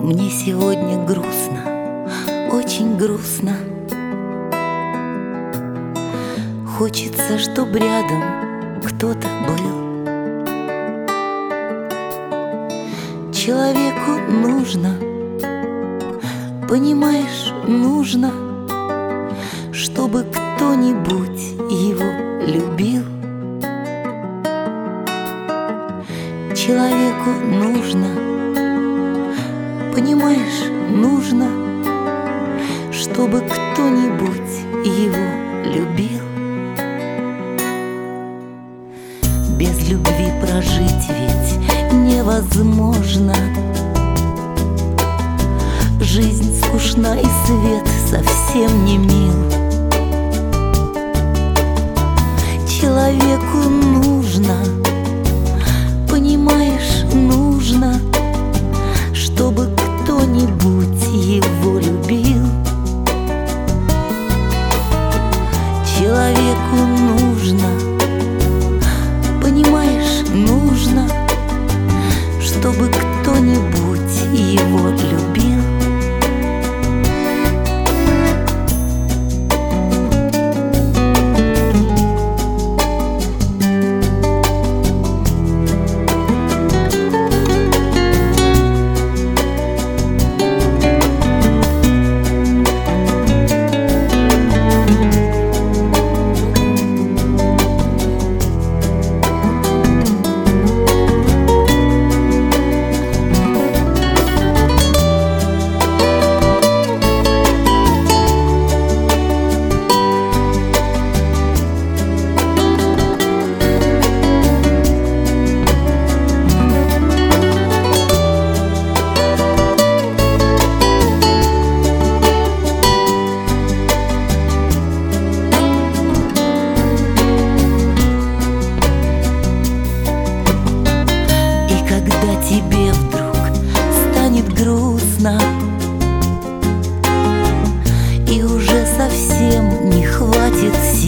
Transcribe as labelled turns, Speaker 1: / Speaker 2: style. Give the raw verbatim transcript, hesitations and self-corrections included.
Speaker 1: Мне сегодня грустно, очень грустно. Хочется, чтоб рядом кто-то был. Человеку нужно, понимаешь, нужно, чтобы кто-нибудь его любил. Человеку нужно, понимаешь, нужно, чтобы кто-нибудь его любил. Без любви прожить ведь невозможно. Жизнь скучна и свет совсем не мил. Человеку нужно, понимаешь, нужно, чтобы кто-нибудь его любил. Человеку нужно, понимаешь, нужно, чтобы кто-нибудь его любил. Тебе вдруг станет грустно и уже совсем не хватит сил.